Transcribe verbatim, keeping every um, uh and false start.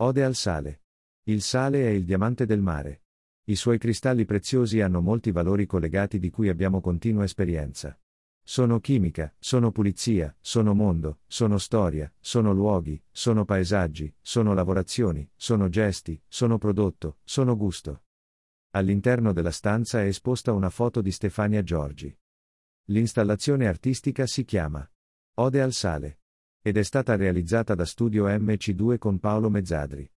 Ode al sale. Il sale è il diamante del mare. I suoi cristalli preziosi hanno molti valori collegati di cui abbiamo continua esperienza. Sono chimica, sono pulizia, sono mondo, sono storia, sono luoghi, sono paesaggi, sono lavorazioni, sono gesti, sono prodotto, sono gusto. All'interno della stanza è esposta una foto di Stefania Giorgi. L'installazione artistica si chiama Ode al sale ed è stata realizzata da Studio M C due con Paolo Mezzadri.